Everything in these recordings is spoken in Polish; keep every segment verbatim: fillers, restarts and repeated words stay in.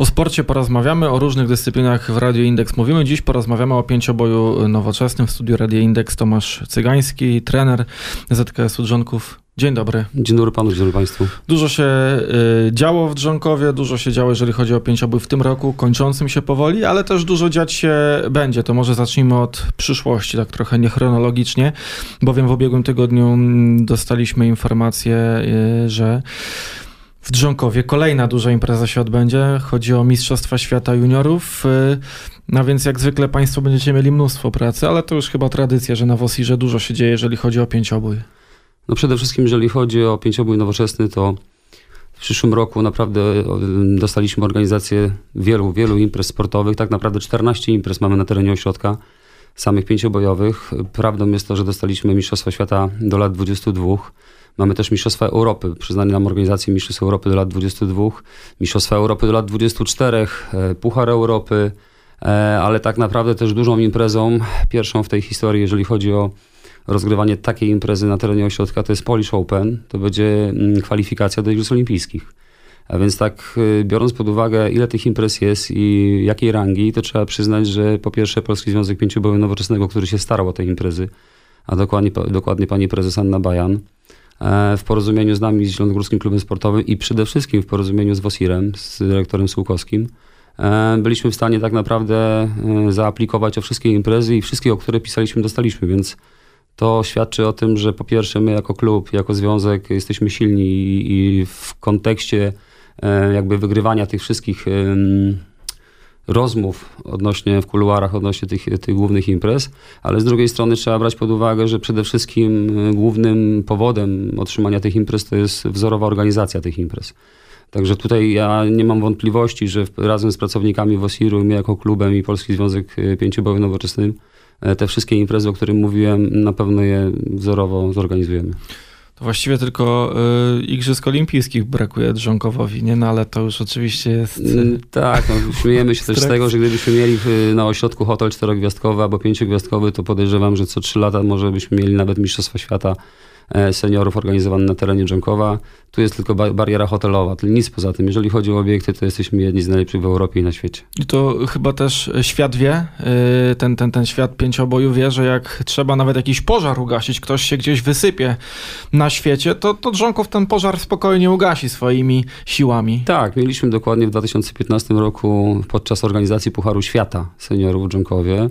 O sporcie porozmawiamy, o różnych dyscyplinach w Radio Indeks mówimy. Dziś porozmawiamy o pięcioboju nowoczesnym. W studiu Radio Indeks Tomasz Cygański, trener Z K S u Drzonków. Dzień dobry. Dzień dobry panu, dzień dobry państwu. Dużo się y, działo w Drzonkowie, dużo się działo, jeżeli chodzi o pięciobój w tym roku, kończącym się powoli, ale też dużo dziać się będzie. To może zacznijmy od przyszłości, tak trochę niechronologicznie, bowiem w ubiegłym tygodniu dostaliśmy informację, y, że w Drzonkowie kolejna duża impreza się odbędzie. Chodzi o Mistrzostwa Świata Juniorów. No więc jak zwykle państwo będziecie mieli mnóstwo pracy, ale to już chyba tradycja, że na WOSiRze dużo się dzieje, jeżeli chodzi o pięciobój. No przede wszystkim, jeżeli chodzi o pięciobój nowoczesny, to w przyszłym roku naprawdę dostaliśmy organizację wielu, wielu imprez sportowych. Tak naprawdę czternaście imprez mamy na terenie ośrodka samych pięciobojowych. Prawdą jest to, że dostaliśmy Mistrzostwa Świata do lat dwudziestu dwóch. Mamy też Mistrzostwa Europy, przyznane nam organizację Mistrzostw Europy do lat dwudziestu dwóch, Mistrzostwa Europy do lat dwudziestu czterech, Puchar Europy, ale tak naprawdę też dużą imprezą, pierwszą w tej historii, jeżeli chodzi o rozgrywanie takiej imprezy na terenie ośrodka, to jest Polish Open, to będzie kwalifikacja do Igrzysk Olimpijskich. A więc tak, biorąc pod uwagę, ile tych imprez jest i jakiej rangi, to trzeba przyznać, że po pierwsze Polski Związek Pięcioboju Nowoczesnego, który się starał o te imprezy, a dokładnie, dokładnie pani prezes Anna Bajan, w porozumieniu z nami, z Zielonogórskim Klubem Sportowym i przede wszystkim w porozumieniu z WOSiRem, z dyrektorem Sułkowskim, byliśmy w stanie tak naprawdę zaaplikować o wszystkie imprezy i wszystkie, o które pisaliśmy, dostaliśmy, więc to świadczy o tym, że po pierwsze my jako klub, jako związek jesteśmy silni i w kontekście jakby wygrywania tych wszystkich rozmów odnośnie w kuluarach, odnośnie tych, tych głównych imprez, ale z drugiej strony trzeba brać pod uwagę, że przede wszystkim głównym powodem otrzymania tych imprez to jest wzorowa organizacja tych imprez. Także tutaj ja nie mam wątpliwości, że razem z pracownikami WOSiRu, my jako klubem i Polski Związek Pięcioboju Nowoczesnym te wszystkie imprezy, o których mówiłem, na pewno je wzorowo zorganizujemy. To właściwie tylko y, Igrzysk Olimpijskich brakuje Drzonkowowi, nie? No ale to już oczywiście jest... Y, tak, no, śmiejemy się też z tego, że gdybyśmy mieli w, na ośrodku hotel czterogwiazdkowy albo pięciogwiazdkowy, to podejrzewam, że co trzy lata może byśmy mieli nawet Mistrzostwa Świata seniorów organizowane na terenie Drzonkowa. Tu jest tylko ba- bariera hotelowa, to nic poza tym. Jeżeli chodzi o obiekty, to jesteśmy jedni z najlepszych w Europie i na świecie. I to chyba też świat wie, ten, ten, ten świat pięcioboju wie, że jak trzeba nawet jakiś pożar ugasić, ktoś się gdzieś wysypie na świecie, to, to Drzonków ten pożar spokojnie ugasi swoimi siłami. Tak, mieliśmy dokładnie w dwa tysiące piętnastym roku podczas organizacji Pucharu Świata seniorów w Drzonkowie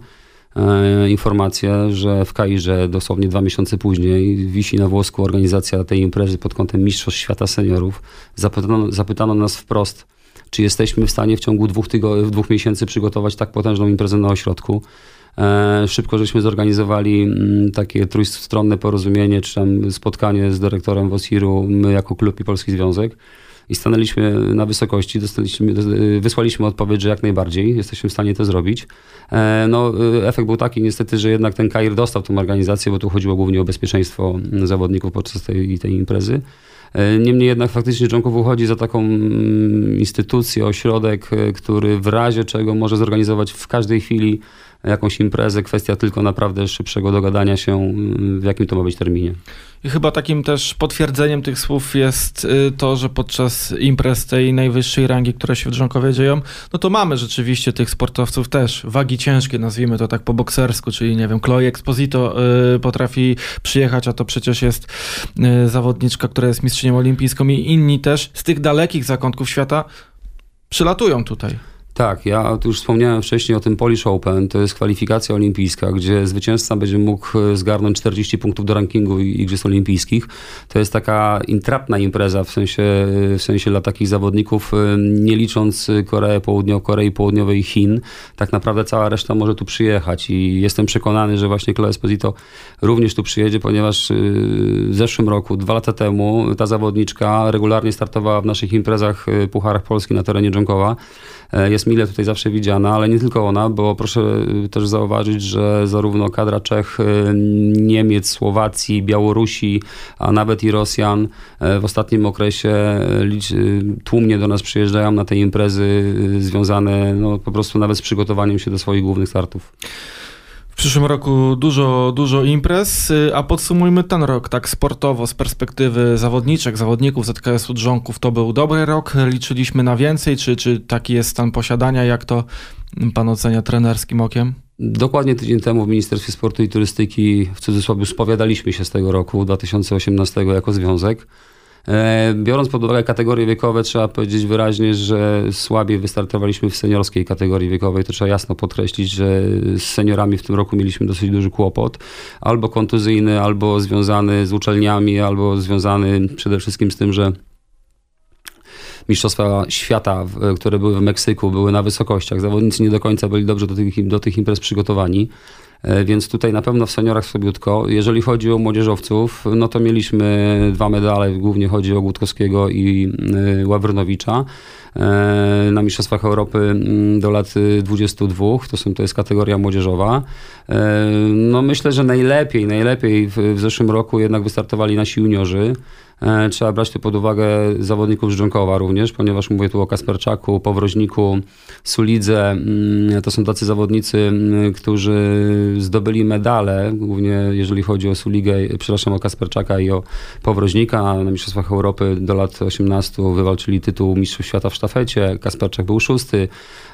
informację, że w Kairze dosłownie dwa miesiące później wisi na włosku organizacja tej imprezy pod kątem Mistrzostw Świata Seniorów. Zapytano, zapytano nas wprost, czy jesteśmy w stanie w ciągu dwóch, tygo- dwóch miesięcy przygotować tak potężną imprezę na ośrodku. E, szybko żeśmy zorganizowali m, takie trójstronne porozumienie, czy tam spotkanie z dyrektorem WOSiRu, my jako klub i Polski Związek. I stanęliśmy na wysokości, dostaliśmy, wysłaliśmy odpowiedź, że jak najbardziej jesteśmy w stanie to zrobić. No, efekt był taki niestety, że jednak ten Kair dostał tą organizację, bo tu chodziło głównie o bezpieczeństwo zawodników podczas tej, tej imprezy. Niemniej jednak faktycznie Drzonków uchodzi za taką instytucję, ośrodek, który w razie czego może zorganizować w każdej chwili jakąś imprezę. Kwestia tylko naprawdę szybszego dogadania się, w jakim to ma być terminie. I chyba takim też potwierdzeniem tych słów jest to, że podczas imprez tej najwyższej rangi, które się w Drzonkowie dzieją, no to mamy rzeczywiście tych sportowców też, wagi ciężkie, nazwijmy to tak po boksersku, czyli nie wiem, Chloe Exposito y, potrafi przyjechać, a to przecież jest y, zawodniczka, która jest mistrzynią olimpijską i inni też z tych dalekich zakątków świata przylatują tutaj. Tak, ja tu już wspomniałem wcześniej o tym Polish Open, to jest kwalifikacja olimpijska, gdzie zwycięzca będzie mógł zgarnąć czterdzieści punktów do rankingu Igrzysk Olimpijskich. To jest taka intratna impreza w sensie, w sensie dla takich zawodników, nie licząc Korei Południowej, Korei Południowej i Chin. Tak naprawdę cała reszta może tu przyjechać i jestem przekonany, że właśnie Chloe Exposito również tu przyjedzie, ponieważ w zeszłym roku, dwa lata temu, ta zawodniczka regularnie startowała w naszych imprezach, Pucharach Polski na terenie Drzonkowa. Jest mile tutaj zawsze widziana, ale nie tylko ona, bo proszę też zauważyć, że zarówno kadra Czech, Niemiec, Słowacji, Białorusi, a nawet i Rosjan w ostatnim okresie tłumnie do nas przyjeżdżają na te imprezy związane no, po prostu nawet z przygotowaniem się do swoich głównych startów. W przyszłym roku dużo, dużo imprez, a podsumujmy ten rok tak sportowo z perspektywy zawodniczek, zawodników Z K S-u Drzonków. To był dobry rok, liczyliśmy na więcej, czy, czy taki jest stan posiadania, jak to pan ocenia trenerskim okiem? Dokładnie tydzień temu w Ministerstwie Sportu i Turystyki, w cudzysłowie, spowiadaliśmy się z tego roku dwa tysiące osiemnastego jako związek. Biorąc pod uwagę kategorie wiekowe, trzeba powiedzieć wyraźnie, że słabiej wystartowaliśmy w seniorskiej kategorii wiekowej. To trzeba jasno podkreślić, że z seniorami w tym roku mieliśmy dosyć duży kłopot. Albo kontuzyjny, albo związany z uczelniami, albo związany przede wszystkim z tym, że Mistrzostwa Świata, które były w Meksyku, były na wysokościach. Zawodnicy nie do końca byli dobrze do tych, do tych imprez przygotowani. Więc tutaj na pewno w seniorach słabiutko. Jeżeli chodzi o młodzieżowców, no to mieliśmy dwa medale, głównie chodzi o Gutkowskiego i Ławrynowicza na Mistrzostwach Europy do lat dwudziestu dwóch. To, są, to jest kategoria młodzieżowa. No myślę, że najlepiej, najlepiej w, w zeszłym roku jednak wystartowali nasi juniorzy. Trzeba brać tu pod uwagę zawodników z Dżonkowa również, ponieważ mówię tu o Kasperczaku, Powroźniku, Sulidze. To są tacy zawodnicy, którzy zdobyli medale, głównie jeżeli chodzi o Suligę, przepraszam, o Kasperczaka i o Powroźnika. Na Mistrzostwach Europy do lat osiemnastu wywalczyli tytuł Mistrzów Świata w sztafecie. Kasperczak był szósty.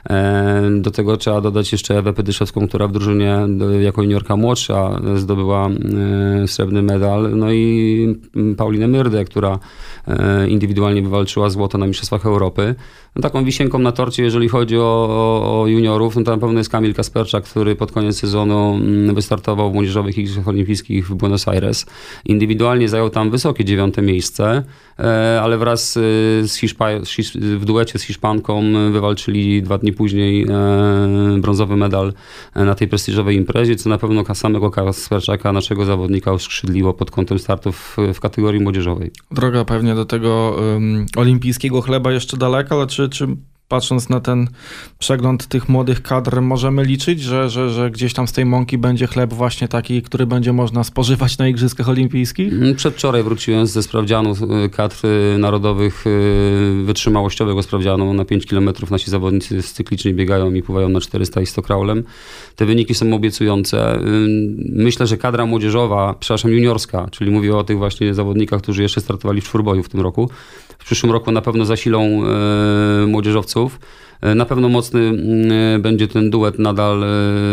Do tego trzeba dodać jeszcze Ewę Pydyszewską, która w drużynie jako juniorka młodsza zdobyła srebrny medal. No i Paulinę Myrdę, która indywidualnie wywalczyła złoto na Mistrzostwach Europy. No taką wisienką na torcie, jeżeli chodzi o, o, o juniorów, no to na pewno jest Kamil Kasperczak, który pod koniec sezonu wystartował w Młodzieżowych Igrzyskach Olimpijskich w Buenos Aires. Indywidualnie zajął tam wysokie dziewiąte miejsce, ale wraz z Hiszpa- w duecie z Hiszpanką wywalczyli dwa dni później brązowy medal na tej prestiżowej imprezie, co na pewno samego Kasperczaka, naszego zawodnika, uskrzydliło pod kątem startów w kategorii młodzieżowej. Droga pewnie do tego um, olimpijskiego chleba jeszcze daleka, ale czy, czy patrząc na ten przegląd tych młodych kadr, możemy liczyć, że, że, że gdzieś tam z tej mąki będzie chleb właśnie taki, który będzie można spożywać na Igrzyskach Olimpijskich? Przedwczoraj wróciłem ze sprawdzianu kadr narodowych, wytrzymałościowego sprawdzianu. Na pięć kilometrów nasi zawodnicy cyklicznie biegają i pływają na czterysta i sto kraulem. Te wyniki są obiecujące. Myślę, że kadra młodzieżowa, przepraszam, juniorska, czyli mówię o tych właśnie zawodnikach, którzy jeszcze startowali w czwórboju w tym roku. W przyszłym roku na pewno zasilą e, młodzieżowców. E, na pewno mocny e, będzie ten duet nadal e,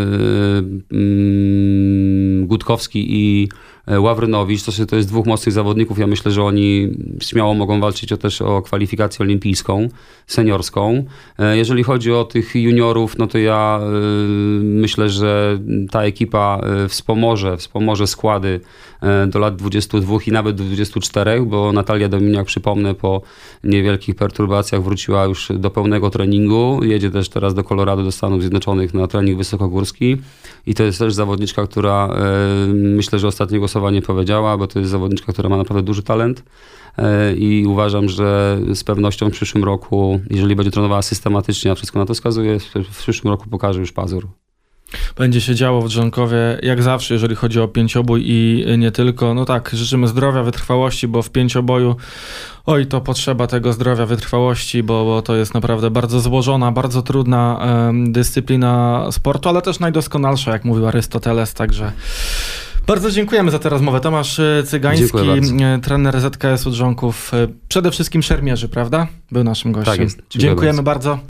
e, Gutkowski i Ławrynowicz. To, to jest dwóch mocnych zawodników. Ja myślę, że oni śmiało mogą walczyć o, też o kwalifikację olimpijską, seniorską. E, jeżeli chodzi o tych juniorów, no to ja e, myślę, że ta ekipa e, wspomoże, wspomoże składy e, do lat dwudziestu dwóch i nawet do dwudziestu czterech, bo Natalia Dominiak, przypomnę, po niewielkich perturbacjach wróciła już do pełnego treningu. Jedzie też teraz do Colorado, do Stanów Zjednoczonych na trening wysokogórski i to jest też zawodniczka, która e, myślę, że ostatniego nie powiedziała, bo to jest zawodniczka, która ma naprawdę duży talent i uważam, że z pewnością w przyszłym roku, jeżeli będzie trenowała systematycznie, a wszystko na to wskazuje, w przyszłym roku pokaże już pazur. Będzie się działo w Drzonkowie, jak zawsze, jeżeli chodzi o pięciobój i nie tylko. No tak, życzymy zdrowia, wytrwałości, bo w pięcioboju oj, to potrzeba tego zdrowia, wytrwałości, bo, bo to jest naprawdę bardzo złożona, bardzo trudna um, dyscyplina sportu, ale też najdoskonalsza, jak mówił Arystoteles, także bardzo dziękujemy za tę rozmowę. Tomasz Cygański, trener Z K S-u Drzonków, przede wszystkim szermierzy, prawda? Był naszym gościem. Tak jest. Dziękujemy bardzo. bardzo.